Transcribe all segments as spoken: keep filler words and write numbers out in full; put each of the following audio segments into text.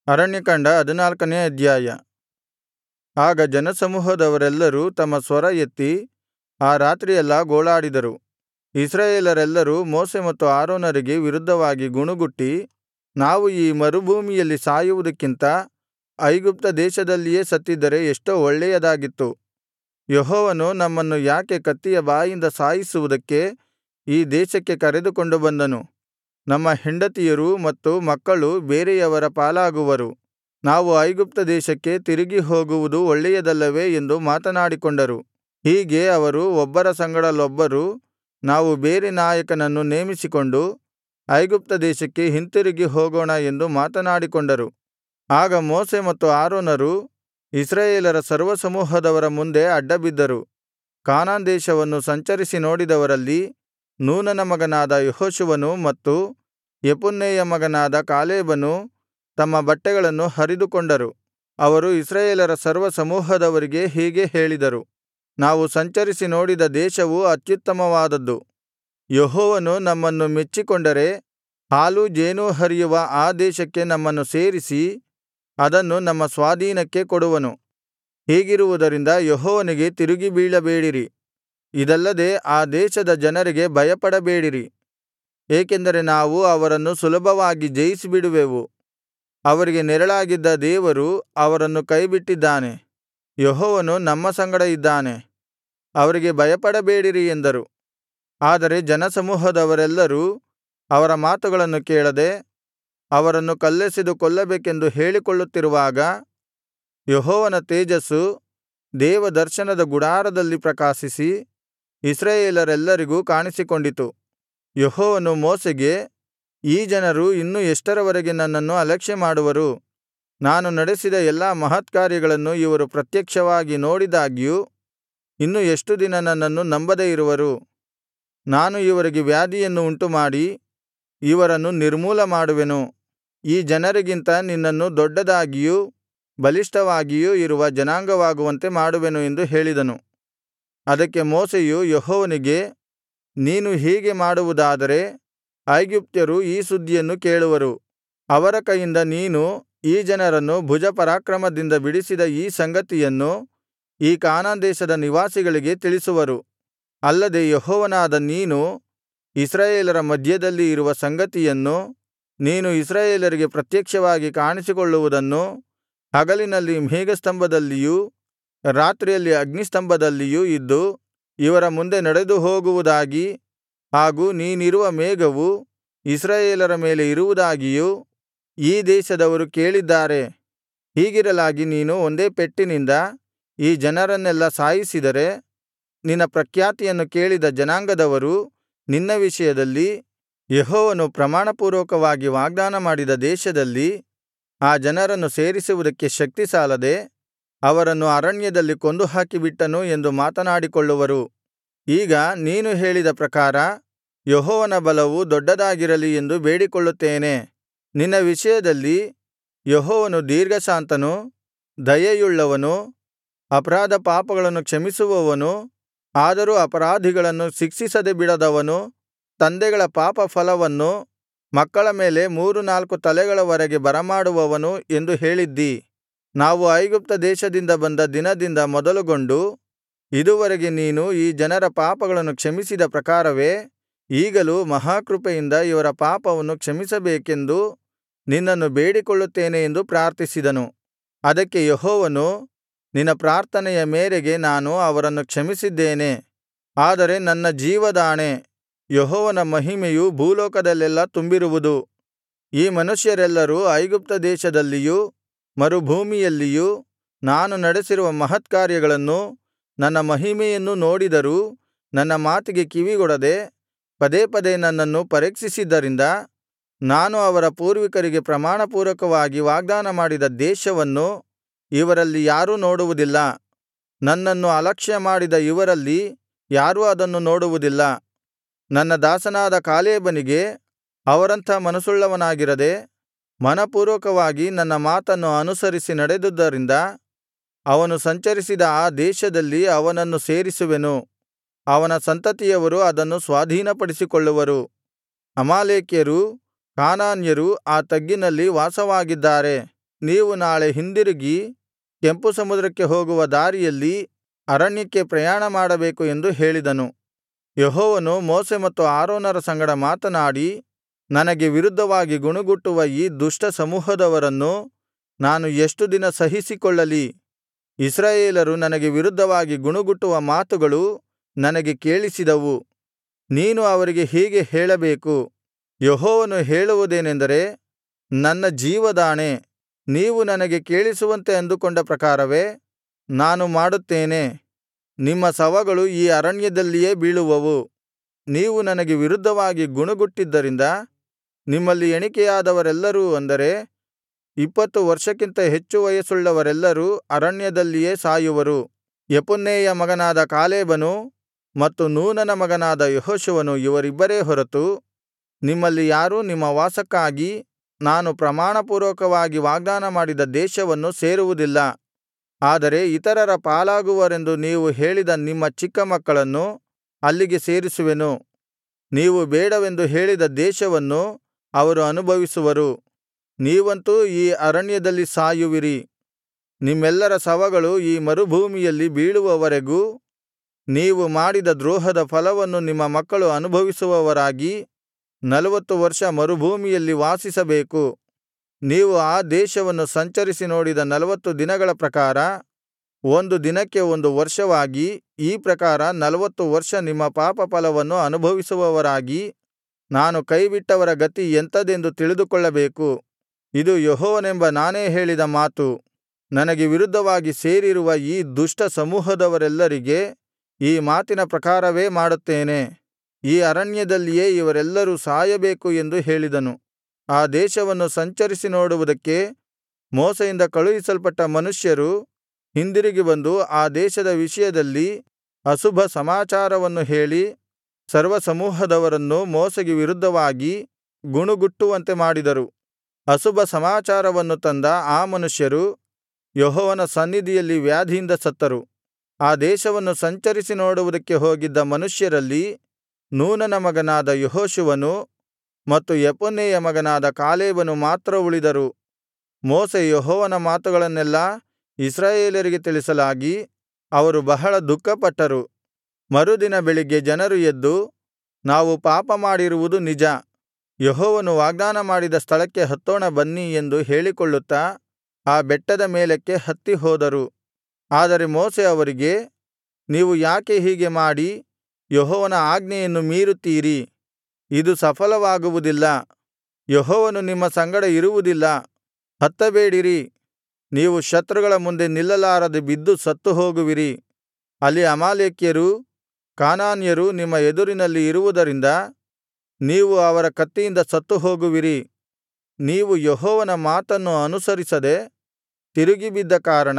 ಅರಣ್ಯಕಾಂಡ ಹದಿನಾಲ್ಕನೇ ಅಧ್ಯಾಯ. ಆಗ ಜನಸಮೂಹದವರೆಲ್ಲರೂ ತಮ್ಮ ಸ್ವರ ಎತ್ತಿ ಆ ರಾತ್ರಿಯೆಲ್ಲಾ ಗೋಳಾಡಿದರು. ಇಸ್ರಾಯೇಲರೆಲ್ಲರೂ ಮೋಶೆ ಮತ್ತು ಆರೋನರಿಗೆ ವಿರುದ್ಧವಾಗಿ ಗುಣುಗುಟ್ಟಿ, ನಾವು ಈ ಮರುಭೂಮಿಯಲ್ಲಿ ಸಾಯುವುದಕ್ಕಿಂತ ಐಗುಪ್ತ ದೇಶದಲ್ಲಿಯೇ ಸತ್ತಿದ್ದರೆ ಎಷ್ಟೋ ಒಳ್ಳೆಯದಾಗಿತ್ತು. ಯೆಹೋವನು ನಮ್ಮನ್ನು ಯಾಕೆ ಕತ್ತಿಯ ಬಾಯಿಂದ ಸಾಯಿಸುವುದಕ್ಕೆ ಈ ದೇಶಕ್ಕೆ ಕರೆದುಕೊಂಡು ಬಂದನು? ನಮ್ಮ ಹೆಂಡತಿಯರು ಮತ್ತು ಮಕ್ಕಳು ಬೇರೆಯವರ ಪಾಲಾಗುವರು. ನಾವು ಐಗುಪ್ತ ದೇಶಕ್ಕೆ ತಿರುಗಿ ಹೋಗುವುದು ಒಳ್ಳೆಯದಲ್ಲವೇ ಎಂದು ಮಾತನಾಡಿಕೊಂಡರು. ಹೀಗೆ ಅವರು ಒಬ್ಬರ ಸಂಗಡಲೊಬ್ಬರು ನಾವು ಬೇರೆ ನಾಯಕನನ್ನು ನೇಮಿಸಿಕೊಂಡು ಐಗುಪ್ತ ದೇಶಕ್ಕೆ ಹಿಂತಿರುಗಿ ಹೋಗೋಣ ಎಂದು ಮಾತನಾಡಿಕೊಂಡರು. ಆಗ ಮೋಶೆ ಮತ್ತು ಆರೋನರು ಇಸ್ರಾಯೇಲರ ಸರ್ವಸಮೂಹದವರ ಮುಂದೆ ಅಡ್ಡಬಿದ್ದರು. ಕಾನಾನ್ ದೇಶವನ್ನು ಸಂಚರಿಸಿ ನೋಡಿದವರಲ್ಲಿ ನೂನನ ಮಗನಾದ ಯೆಹೋಶುವನೂ ಮತ್ತು ಯೆಫುನ್ನೆಯ ಮಗನಾದ ಕಾಲೇಬನೂ ತಮ್ಮ ಬಟ್ಟೆಗಳನ್ನು ಹರಿದುಕೊಂಡರು. ಅವರು ಇಸ್ರಾಯೇಲರ ಸರ್ವಸಮೂಹದವರಿಗೆ ಹೀಗೆ ಹೇಳಿದರು, ನಾವು ಸಂಚರಿಸಿ ನೋಡಿದ ದೇಶವು ಅತ್ಯುತ್ತಮವಾದದ್ದು. ಯೆಹೋವನು ನಮ್ಮನ್ನು ಮೆಚ್ಚಿಕೊಂಡರೆ ಹಾಲೂ ಜೇನೂ ಹರಿಯುವ ಆ ದೇಶಕ್ಕೆ ನಮ್ಮನ್ನು ಸೇರಿಸಿ ಅದನ್ನು ನಮ್ಮ ಸ್ವಾಧೀನಕ್ಕೆ ಕೊಡುವನು. ಹೀಗಿರುವುದರಿಂದ ಯೆಹೋವನಿಗೆ ತಿರುಗಿ ಬೀಳಬೇಡಿರಿ. ಇದಲ್ಲದೆ ಆ ದೇಶದ ಜನರಿಗೆ ಭಯಪಡಬೇಡಿರಿ, ಏಕೆಂದರೆ ನಾವು ಅವರನ್ನು ಸುಲಭವಾಗಿ ಜಯಿಸಿಬಿಡುವೆವು. ಅವರಿಗೆ ನೆರಳಾಗಿದ್ದ ದೇವರು ಅವರನ್ನು ಕೈಬಿಟ್ಟಿದ್ದಾನೆ. ಯೆಹೋವನು ನಮ್ಮ ಸಂಗಡ ಇದ್ದಾನೆ, ಅವರಿಗೆ ಭಯಪಡಬೇಡಿರಿ ಎಂದರು. ಆದರೆ ಜನಸಮೂಹದವರೆಲ್ಲರೂ ಅವರ ಮಾತುಗಳನ್ನು ಕೇಳದೆ ಅವರನ್ನು ಕಲ್ಲೆಸೆದು ಕೊಲ್ಲಬೇಕೆಂದು ಹೇಳಿಕೊಳ್ಳುತ್ತಿರುವಾಗ ಯೆಹೋವನ ತೇಜಸ್ಸು ದೇವದರ್ಶನದ ಗುಡಾರದಲ್ಲಿ ಪ್ರಕಾಶಿಸಿ ಇಸ್ರಾಯೇಲರೆಲ್ಲರಿಗೂ ಕಾಣಿಸಿಕೊಂಡಿತು. ಯೆಹೋವನು ಮೋಶೆಗೆ, ಈ ಜನರು ಇನ್ನು ಎಷ್ಟರವರೆಗೆ ನನ್ನನ್ನು ಅಲಕ್ಷ್ಯಮಾಡುವರು? ನಾನು ನಡೆಸಿದ ಎಲ್ಲಾ ಮಹತ್ಕಾರ್ಯಗಳನ್ನು ಇವರು ಪ್ರತ್ಯಕ್ಷವಾಗಿ ನೋಡಿದಾಗ್ಯೂ ಇನ್ನು ಎಷ್ಟು ದಿನ ನನ್ನನ್ನು ನಂಬದೆ ಇರುವರು? ನಾನು ಇವರಿಗೆ ವ್ಯಾಧಿಯನ್ನು ಉಂಟುಮಾಡಿ ಇವರನ್ನು ನಿರ್ಮೂಲ ಮಾಡುವೆನು. ಈ ಜನರಿಗಿಂತ ನಿನ್ನನ್ನು ದೊಡ್ಡದಾಗಿಯೂ ಬಲಿಷ್ಠವಾಗಿಯೂ ಇರುವ ಜನಾಂಗವಾಗುವಂತೆ ಮಾಡುವೆನು ಎಂದು ಹೇಳಿದನು. ಅದಕ್ಕೆ ಮೋಶೆಯು ಯೆಹೋವನಿಗೆ, ನೀನು ಹೀಗೆ ಮಾಡುವುದಾದರೆ ಐಗುಪ್ತ್ಯರು ಈ ಸುದ್ದಿಯನ್ನು ಕೇಳುವರು. ಅವರ ಕೈಯಿಂದ ನೀನು ಈ ಜನರನ್ನು ಭುಜಪರಾಕ್ರಮದಿಂದ ಬಿಡಿಸಿದ ಈ ಸಂಗತಿಯನ್ನು ಈ ಕಾನಾನ್ ದೇಶದ ನಿವಾಸಿಗಳಿಗೆ ತಿಳಿಸುವರು. ಅಲ್ಲದೆ ಯೆಹೋವನಾದ ನೀನು ಇಸ್ರಾಯೇಲರ ಮಧ್ಯದಲ್ಲಿ ಇರುವ ಸಂಗತಿಯನ್ನು, ನೀನು ಇಸ್ರಾಯೇಲರಿಗೆ ಪ್ರತ್ಯಕ್ಷವಾಗಿ ಕಾಣಿಸಿಕೊಳ್ಳುವುದನ್ನು, ಹಗಲಿನಲ್ಲಿ ಮೇಘಸ್ತಂಭದಲ್ಲಿಯೂ ರಾತ್ರಿಯಲ್ಲಿ ಅಗ್ನಿಸ್ತಂಭದಲ್ಲಿಯೂ ಇದ್ದು ಇವರ ಮುಂದೆ ನಡೆದು ಹೋಗುವುದಾಗಿ, ಹಾಗೂ ನೀನಿರುವ ಮೇಘವು ಇಸ್ರಾಯೇಲರ ಮೇಲೆ ಇರುವುದಾಗಿಯೂ ಈ ದೇಶದವರು ಕೇಳಿದ್ದಾರೆ. ಹೀಗಿರಲಾಗಿ ನೀನು ಒಂದೇ ಪೆಟ್ಟಿನಿಂದ ಈ ಜನರನ್ನೆಲ್ಲಾ ಸಾಯಿಸಿದರೆ ನಿನ್ನ ಪ್ರಖ್ಯಾತಿಯನ್ನು ಕೇಳಿದ ಜನಾಂಗದವರು ನಿನ್ನ ವಿಷಯದಲ್ಲಿ ಯೆಹೋವನು ಪ್ರಮಾಣಪೂರ್ವಕವಾಗಿ ವಾಗ್ದಾನ ಮಾಡಿದ ದೇಶದಲ್ಲಿ ಆ ಜನರನ್ನು ಸೇರಿಸುವುದಕ್ಕೆ ಶಕ್ತಿ ಸಾಲದೆ ಅವರನ್ನು ಅರಣ್ಯದಲ್ಲಿ ಕೊಂದು ಹಾಕಿಬಿಟ್ಟನು ಎಂದು ಮಾತನಾಡಿಕೊಳ್ಳುವರು. ಈಗ ನೀನು ಹೇಳಿದ ಪ್ರಕಾರ ಯೆಹೋವನ ಬಲವು ದೊಡ್ಡದಾಗಿರಲಿ ಎಂದು ಬೇಡಿಕೊಳ್ಳುತ್ತೇನೆ. ನಿನ್ನ ವಿಷಯದಲ್ಲಿ ಯೆಹೋವನು ದೀರ್ಘಶಾಂತನು, ದಯೆಯುಳ್ಳವನು, ಅಪರಾಧ ಪಾಪಗಳನ್ನು ಕ್ಷಮಿಸುವವನು, ಆದರೂ ಅಪರಾಧಿಗಳನ್ನು ಶಿಕ್ಷಿಸದೆ ಬಿಡದವನು, ತಂದೆಗಳ ಪಾಪ ಫಲವನ್ನು ಮಕ್ಕಳ ಮೇಲೆ ಮೂರು ನಾಲ್ಕು ತಲೆಗಳವರೆಗೆ ಬರಮಾಡುವವನು ಎಂದು ಹೇಳಿದ್ದೀ. ನಾವು ಐಗುಪ್ತ ದೇಶದಿಂದ ಬಂದ ದಿನದಿಂದ ಮೊದಲುಗೊಂಡು ಇದುವರೆಗೆ ನೀನು ಈ ಜನರ ಪಾಪಗಳನ್ನು ಕ್ಷಮಿಸಿದ ಪ್ರಕಾರವೇ ಈಗಲೂ ಮಹಾಕೃಪೆಯಿಂದ ಇವರ ಪಾಪವನ್ನು ಕ್ಷಮಿಸಬೇಕೆಂದು ನಿನ್ನನ್ನು ಬೇಡಿಕೊಳ್ಳುತ್ತೇನೆ ಎಂದು ಪ್ರಾರ್ಥಿಸಿದನು. ಅದಕ್ಕೆ ಯೆಹೋವನು, ನಿನ್ನ ಪ್ರಾರ್ಥನೆಯ ಮೇರೆಗೆ ನಾನು ಅವರನ್ನು ಕ್ಷಮಿಸಿದ್ದೇನೆ. ಆದರೆ ನನ್ನ ಜೀವದಾಣೆ, ಯೆಹೋವನ ಮಹಿಮೆಯು ಭೂಲೋಕದಲ್ಲೆಲ್ಲಾ ತುಂಬಿರುವುದು. ಈ ಮನುಷ್ಯರೆಲ್ಲರೂ ಐಗುಪ್ತ ದೇಶದಲ್ಲಿಯೂ ಮರುಭೂಮಿಯಲ್ಲಿಯೂ ನಾನು ನಡೆಸಿರುವ ಮಹತ್ಕಾರ್ಯಗಳನ್ನೂ ನನ್ನ ಮಹಿಮೆಯನ್ನೂ ನೋಡಿದರೂ ನನ್ನ ಮಾತಿಗೆ ಕಿವಿಗೊಡದೆ ಪದೇ ಪದೇ ನನ್ನನ್ನು ಪರೀಕ್ಷಿಸಿದ್ದರಿಂದ ನಾನು ಅವರ ಪೂರ್ವಿಕರಿಗೆ ಪ್ರಮಾಣಪೂರ್ವಕವಾಗಿ ವಾಗ್ದಾನ ಮಾಡಿದ ದೇಶವನ್ನು ಇವರಲ್ಲಿ ಯಾರೂ ನೋಡುವುದಿಲ್ಲ. ನನ್ನನ್ನು ಅಲಕ್ಷ್ಯ ಮಾಡಿದ ಇವರಲ್ಲಿ ಯಾರೂ ಅದನ್ನು ನೋಡುವುದಿಲ್ಲ. ನನ್ನ ದಾಸನಾದ ಕಾಲೇಬನಿಗೆ ಅವರಂಥ ಮನಸ್ಸುಳ್ಳವನಾಗಿರದೆ ಮನಃಪೂರ್ವಕವಾಗಿ ನನ್ನ ಮಾತನ್ನು ಅನುಸರಿಸಿ ನಡೆದುದರಿಂದ ಅವನು ಸಂಚರಿಸಿದ ಆ ದೇಶದಲ್ಲಿ ಅವನನ್ನು ಸೇರಿಸುವೆನು. ಅವನ ಸಂತತಿಯವರು ಅದನ್ನು ಸ್ವಾಧೀನಪಡಿಸಿಕೊಳ್ಳುವರು. ಅಮಾಲೇಕ್ಯರೂ ಕಾನಾನ್ಯರೂ ಆ ತಗ್ಗಿನಲ್ಲಿ ವಾಸವಾಗಿದ್ದಾರೆ. ನೀವು ನಾಳೆ ಹಿಂದಿರುಗಿ ಕೆಂಪು ಸಮುದ್ರಕ್ಕೆ ಹೋಗುವ ದಾರಿಯಲ್ಲಿ ಅರಣ್ಯಕ್ಕೆ ಪ್ರಯಾಣ ಮಾಡಬೇಕು ಎಂದು ಹೇಳಿದನು. ಯೆಹೋವನು ಮೋಶೆ ಮತ್ತು ಆರೋನರ ಸಂಗಡ ಮಾತನಾಡಿ, ನನಗೆ ವಿರುದ್ಧವಾಗಿ ಗುಣುಗುಟ್ಟುವ ಈ ದುಷ್ಟ ಸಮೂಹದವರನ್ನು ನಾನು ಎಷ್ಟು ದಿನ ಸಹಿಸಿಕೊಳ್ಳಲಿ? ಇಸ್ರಾಯೇಲರು ನನಗೆ ವಿರುದ್ಧವಾಗಿ ಗುಣುಗುಟ್ಟುವ ಮಾತುಗಳು ನನಗೆ ಕೇಳಿಸಿದವು. ನೀನು ಅವರಿಗೆ ಹೀಗೆ ಹೇಳಬೇಕು, ಯೆಹೋವನು ಹೇಳುವುದೇನೆಂದರೆ, ನನ್ನ ಜೀವದಾಣೆ, ನೀವು ನನಗೆ ಕೇಳಿಸುವಂತೆ ಅಂದುಕೊಂಡ ಪ್ರಕಾರವೇ ನಾನು ಮಾಡುತ್ತೇನೆ. ನಿಮ್ಮ ಶವಗಳು ಈ ಅರಣ್ಯದಲ್ಲಿಯೇ ಬೀಳುವವು. ನೀವು ನನಗೆ ವಿರುದ್ಧವಾಗಿ ಗುಣುಗುಟ್ಟಿದ್ದರಿಂದ ನಿಮ್ಮಲ್ಲಿ ಎಣಿಕೆಯಾದವರೆಲ್ಲರೂ, ಅಂದರೆ ಇಪ್ಪತ್ತು ವರ್ಷಕ್ಕಿಂತ ಹೆಚ್ಚು ವಯಸ್ಸುಳ್ಳವರೆಲ್ಲರೂ ಅರಣ್ಯದಲ್ಲಿಯೇ ಸಾಯುವರು. ಯೆಫುನ್ನೆಯ ಮಗನಾದ ಕಾಲೇಬನು ಮತ್ತು ನೂನನ ಮಗನಾದ ಯೆಹೋಶುವನು ಇವರಿಬ್ಬರೇ ಹೊರತು ನಿಮ್ಮಲ್ಲಿ ಯಾರೂ ನಿಮ್ಮ ವಾಸಕ್ಕಾಗಿ ನಾನು ಪ್ರಮಾಣಪೂರ್ವಕವಾಗಿ ವಾಗ್ದಾನ ಮಾಡಿದ ದೇಶವನ್ನು ಸೇರುವುದಿಲ್ಲ. ಆದರೆ ಇತರರ ಪಾಲಾಗುವರೆಂದು ನೀವು ಹೇಳಿದ ನಿಮ್ಮ ಚಿಕ್ಕ ಮಕ್ಕಳನ್ನು ಅಲ್ಲಿಗೆ ಸೇರಿಸುವೆನು. ನೀವು ಬೇಡವೆಂದು ಹೇಳಿದ ದೇಶವನ್ನು ಅವರು ಅನುಭವಿಸುವರು. ನೀವಂತೂ ಈ ಅರಣ್ಯದಲ್ಲಿ ಸಾಯುವಿರಿ. ನಿಮ್ಮೆಲ್ಲರ ಶವಗಳು ಈ ಮರುಭೂಮಿಯಲ್ಲಿ ಬೀಳುವವರೆಗೂ ನೀವು ಮಾಡಿದ ದ್ರೋಹದ ಫಲವನ್ನು ನಿಮ್ಮ ಮಕ್ಕಳು ಅನುಭವಿಸುವವರಾಗಿ ನಲವತ್ತು ವರ್ಷ ಮರುಭೂಮಿಯಲ್ಲಿ ವಾಸಿಸಬೇಕು. ನೀವು ಆ ದೇಶವನ್ನು ಸಂಚರಿಸಿ ನೋಡಿದ ನಲವತ್ತು ದಿನಗಳ ಪ್ರಕಾರ ಒಂದು ದಿನಕ್ಕೆ ಒಂದು ವರ್ಷವಾಗಿ, ಈ ಪ್ರಕಾರ ನಲವತ್ತು ವರ್ಷ ನಿಮ್ಮ ಪಾಪಫಲವನ್ನು ಅನುಭವಿಸುವವರಾಗಿ ನಾನು ಕೈಬಿಟ್ಟವರ ಗತಿ ಎಂಥದೆಂದು ತಿಳಿದುಕೊಳ್ಳಬೇಕು. ಇದು ಯೆಹೋವನೆಂಬ ನಾನೇ ಹೇಳಿದ ಮಾತು. ನನಗೆ ವಿರುದ್ಧವಾಗಿ ಸೇರಿರುವ ಈ ದುಷ್ಟ ಸಮೂಹದವರೆಲ್ಲರಿಗೆ ಈ ಮಾತಿನ ಪ್ರಕಾರವೇ ಮಾಡುತ್ತೇನೆ. ಈ ಅರಣ್ಯದಲ್ಲಿಯೇ ಇವರೆಲ್ಲರೂ ಸಾಯಬೇಕು ಎಂದು ಹೇಳಿದನು. ಆ ದೇಶವನ್ನು ಸಂಚರಿಸಿ ನೋಡುವುದಕ್ಕೆ ಮೋಶೆಯಿಂದ ಕಳುಹಿಸಲ್ಪಟ್ಟ ಮನುಷ್ಯರು ಹಿಂದಿರುಗಿ ಬಂದು ಆ ದೇಶದ ವಿಷಯದಲ್ಲಿ ಅಶುಭ ಸಮಾಚಾರವನ್ನು ಹೇಳಿ ಸರ್ವಸಮೂಹದವರನ್ನು ಮೋಶೆಗೆ ವಿರುದ್ಧವಾಗಿ ಗುಣುಗುಟ್ಟುವಂತೆ ಮಾಡಿದರು. ಅಶುಭ ಸಮಾಚಾರವನ್ನು ತಂದ ಆ ಮನುಷ್ಯರು ಯೆಹೋವನ ಸನ್ನಿಧಿಯಲ್ಲಿ ವ್ಯಾಧಿಯಿಂದ ಸತ್ತರು. ಆ ದೇಶವನ್ನು ಸಂಚರಿಸಿ ನೋಡುವುದಕ್ಕೆ ಹೋಗಿದ್ದ ಮನುಷ್ಯರಲ್ಲಿ ನೂನನ ಮಗನಾದ ಯೆಹೋಶುವನು ಮತ್ತು ಯೆಫುನ್ನೆಯ ಮಗನಾದ ಕಾಲೇಬನು ಮಾತ್ರ ಉಳಿದರು. ಮೋಶೆ ಯೆಹೋವನ ಮಾತುಗಳನ್ನೆಲ್ಲಾ ಇಸ್ರಾಯೇಲರಿಗೆ ತಿಳಿಸಲಾಗಿ ಅವರು ಬಹಳ ದುಃಖಪಟ್ಟರು. ಮರುದಿನ ಬೆಳಿಗ್ಗೆ ಜನರು ಎದ್ದು, ನಾವು ಪಾಪಮಾಡಿರುವುದು ನಿಜ, ಯೆಹೋವನು ವಾಗ್ದಾನ ಮಾಡಿದ ಸ್ಥಳಕ್ಕೆ ಹತ್ತೋಣ ಬನ್ನಿ ಎಂದು ಹೇಳಿಕೊಳ್ಳುತ್ತಾ ಆ ಬೆಟ್ಟದ ಮೇಲಕ್ಕೆ ಹತ್ತಿ ಹೋದರು. ಆದರೆ ಮೋಶೆ ಅವರಿಗೆ, ನೀವು ಯಾಕೆ ಹೀಗೆ ಮಾಡಿ ಯೆಹೋವನ ಆಜ್ಞೆಯನ್ನು ಮೀರುತ್ತೀರಿ? ಇದು ಸಫಲವಾಗುವುದಿಲ್ಲ. ಯೆಹೋವನು ನಿಮ್ಮ ಸಂಗಡ ಇರುವುದಿಲ್ಲ. ಹತ್ತಬೇಡಿರಿ. ನೀವು ಶತ್ರುಗಳ ಮುಂದೆ ನಿಲ್ಲಲಾರದೆ ಬಿದ್ದು ಸತ್ತು ಹೋಗುವಿರಿ. ಅಲ್ಲಿ ಅಮಾಲೇಕ್ಯರೂ ಕಾನಾನ್ಯರೂ ನಿಮ್ಮ ಎದುರಿನಲ್ಲಿ ಇರುವುದರಿಂದ ನೀವು ಅವರ ಕತ್ತಿಯಿಂದ ಸತ್ತು ಹೋಗುವಿರಿ. ನೀವು ಯೆಹೋವನ ಮಾತನ್ನು ಅನುಸರಿಸದೆ ತಿರುಗಿಬಿದ್ದ ಕಾರಣ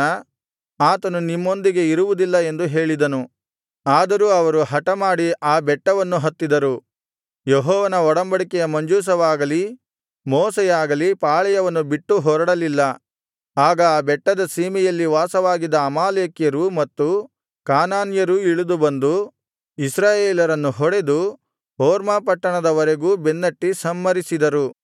ಆತನು ನಿಮ್ಮೊಂದಿಗೆ ಇರುವುದಿಲ್ಲ ಎಂದು ಹೇಳಿದನು. ಆದರೂ ಅವರು ಹಠಮಾಡಿ ಆ ಬೆಟ್ಟವನ್ನು ಹತ್ತಿದರು. ಯೆಹೋವನ ಒಡಂಬಡಿಕೆಯ ಮಂಜೂಷವಾಗಲಿ ಮೋಶೆಯಾಗಲಿ ಪಾಳೆಯವನ್ನು ಬಿಟ್ಟು ಹೊರಡಲಿಲ್ಲ. ಆಗ ಆ ಬೆಟ್ಟದ ಸೀಮೆಯಲ್ಲಿ ವಾಸವಾಗಿದ್ದ ಅಮಾಲೇಕ್ಯರೂ ಮತ್ತು ಕಾನಾನ್ಯರೂ ಇಳಿದು ಬಂದು ಇಸ್ರಾಯೇಲರನ್ನು ಹೊಡೆದು ಹೊರ್ಮಾ ಪಟ್ಟಣದವರೆಗೂ ಬೆನ್ನಟ್ಟಿ ಸಂಹರಿಸಿದರು.